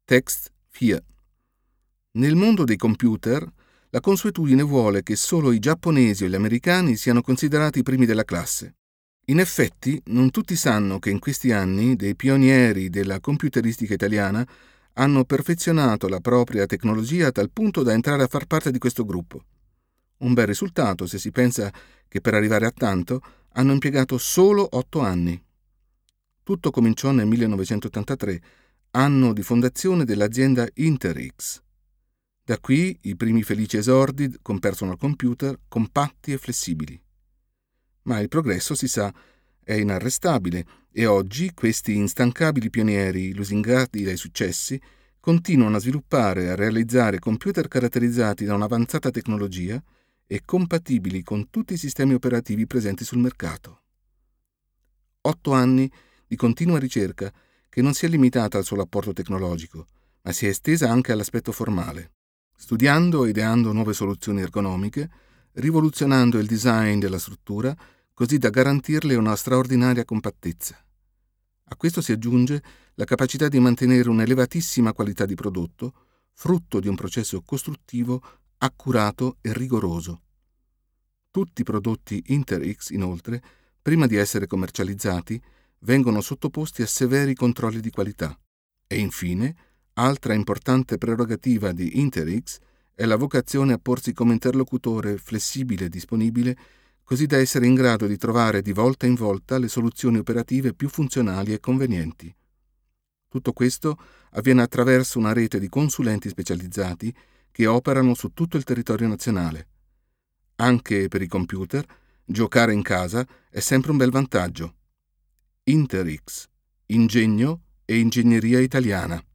Text 4. Nel mondo dei computer, la consuetudine vuole che solo i giapponesi o gli americani siano considerati i primi della classe. In effetti, non tutti sanno che in questi anni dei pionieri della computeristica italiana hanno perfezionato la propria tecnologia a tal punto da entrare a far parte di questo gruppo. Un bel risultato se si pensa che per arrivare a tanto hanno impiegato solo 8 anni. Tutto cominciò nel 1983, anno di fondazione dell'azienda Interix. Da qui i primi felici esordi con personal computer compatti e flessibili. Ma il progresso, si sa, è inarrestabile e oggi questi instancabili pionieri, lusingati dai successi, continuano a sviluppare e a realizzare computer caratterizzati da un'avanzata tecnologia e compatibili con tutti i sistemi operativi presenti sul mercato. 8 anni di continua ricerca che non si è limitata al solo apporto tecnologico, ma si è estesa anche all'aspetto formale, studiando e ideando nuove soluzioni ergonomiche, rivoluzionando il design della struttura così da garantirle una straordinaria compattezza. A questo si aggiunge la capacità di mantenere un'elevatissima qualità di prodotto, frutto di un processo costruttivo accurato e rigoroso. Tutti i prodotti Interix, inoltre, prima di essere commercializzati, vengono sottoposti a severi controlli di qualità. E infine, altra importante prerogativa di Interix è la vocazione a porsi come interlocutore flessibile e disponibile, così da essere in grado di trovare di volta in volta le soluzioni operative più funzionali e convenienti. Tutto questo avviene attraverso una rete di consulenti specializzati che operano su tutto il territorio nazionale. Anche per i computer, giocare in casa è sempre un bel vantaggio. Interix, ingegno e ingegneria italiana.